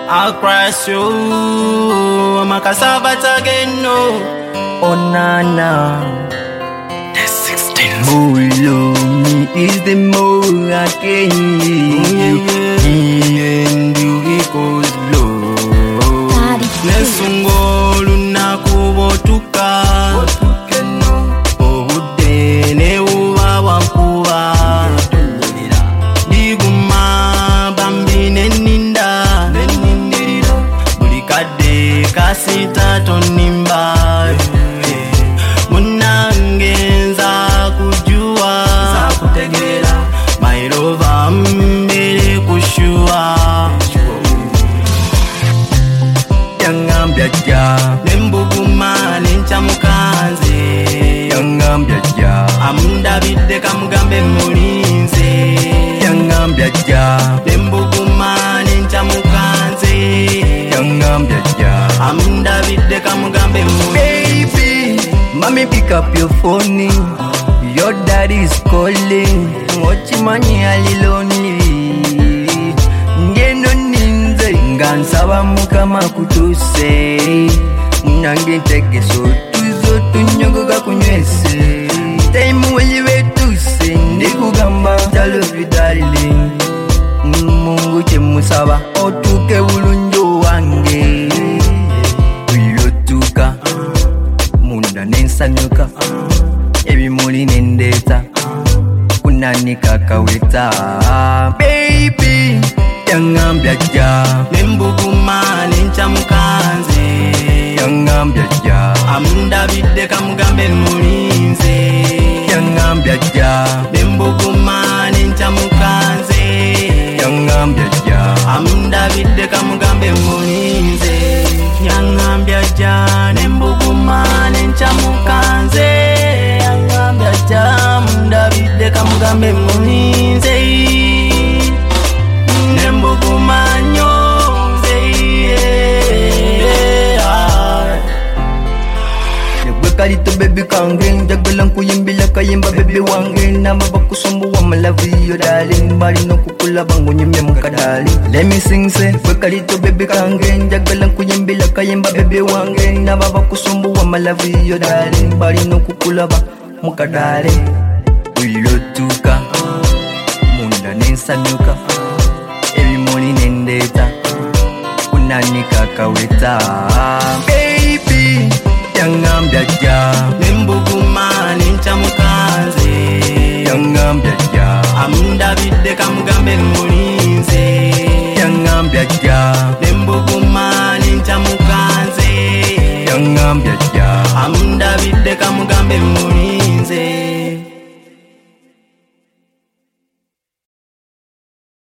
I'll crush you. I'm a cassava again, no. Oh nana, The 16. more you love me is the more I can need you. Me and you equals love. Nesungolu nakubotuka obudde uba wankuba diguma bambi neninda buli kadde kasita tonimba munange nza kujua my lover mbele kushua Yangambya ja nembuguma nencamukanze Yangambya ja amundabidde kamugambe mulinze Yangambya ja nembuguma nencamukanze Yangambya ja amundabidde kamugambe mulinze. Baby, mommy pick up your phone. Your daddy is calling. Mochimanyi ali lonely. Ngeno ninze ngansaba mukama kutuse. Nange ntegeso tuzo tunyogoga kunywese. Time weliwe tuse ndikugamba I love you darling. Mungu chemusaba otuke bulunjo wange. Wilotuka munda nensanyuka ebimuli nendeta kunanika kaweta. Baby yangambya ja nembuguma nencamukanze yangambya ja amundabidde kamugambe mulinze yangambya ja nembuguma nencamukanze yangambya ja amundabidde kamugambe mulinze yangambya ja nembuguma nencamukanze yangambya ja amundabidde kamugambe mulinze nembuguma nyonze kalito baby kange njagala nkuyimbila kayimba baby wange nama bakusumbuwa malavi yo darling bali nokukulaba ngunyumye mukadali let me sing say gwe kalito baby kange njagala nkuyimbila kayimba baby wange nama bakusumbuwa malavi yo darling bali nokukulaba mukadali wilotuka munda nensanyuka ebimuli nendeta kunanika kaweta. Baby yangambya ja nembuguma nencamukanze yangambya ja amundabidde kamugambe mulinze yangambya ja nembuguma nencamukanze yangambya ja amundabidde kamugambe mulinze